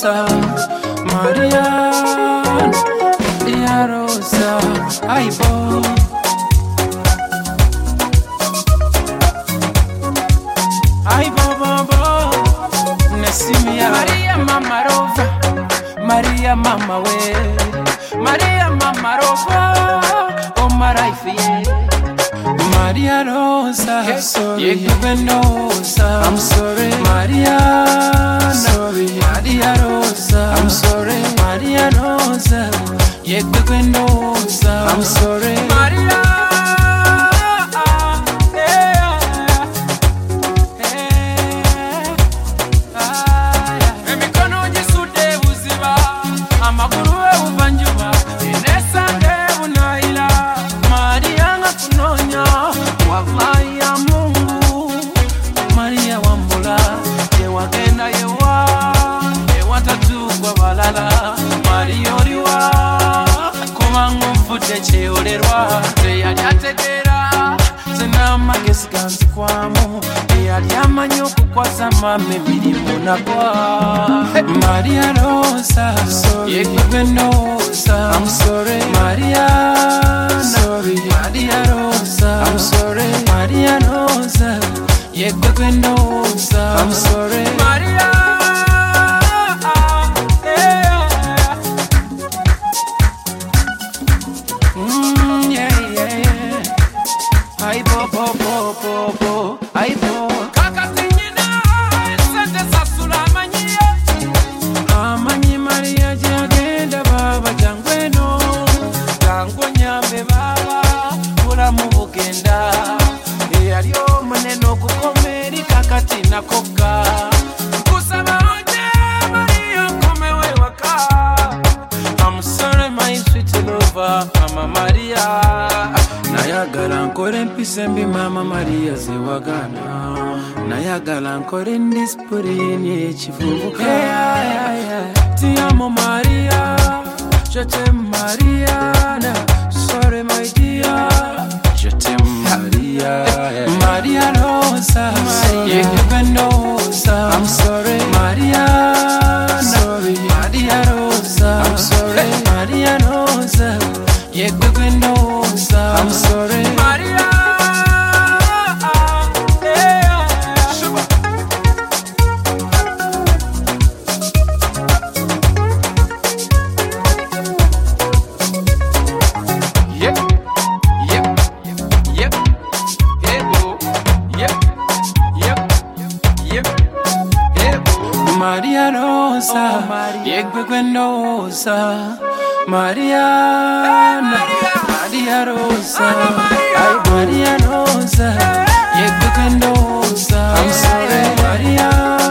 Rosa, Maria, Maria Rosa, ay bo. Ay bo bo bo, Nesimia, Maria Mama Rosa, Maria Mama we, Maria Mama Rosa, oh Maraifi. Maria Rosa, sorry, Venosa, I'm sorry, Maria, sorry, Maria Rosa, I'm sorry, Maria Rosa, Venosa, I'm sorry, Maria. Maria Rosa, sorry, Venosa, I'm sorry, Maria, sorry, Maria Rosa, I'm sorry, Maria Rosa, Venosa, I'm sorry, Maria. Ay bo bo bo bo bo, ay bo. Amanyi Maria jagenda baba jangweno, jango nyambe baba, ulamu bugenda. Eyalyo muneno kukomeri kakati nakoka. Kusaba oje Maria komewe waka. I'm sorry my sweet lover, Mama Maria. Nayagala nkore mpisembi Mama Maria zewagana. Nayagala nkore ndispuri ekivubuka. Ti amo Maria, je t'aime Mariana. Sorry my dear, je t'aime Maria. Maria Rosa, Maria Venosa, I'm sorry Maria, sorry Maria Rosa, I'm sorry Maria Rosa, Venosa, I'm sorry Maria. Maria Rosa, Venosa, Maria, Maria Rosa, ay Maria Rosa, Venosa, I'm sorry Maria.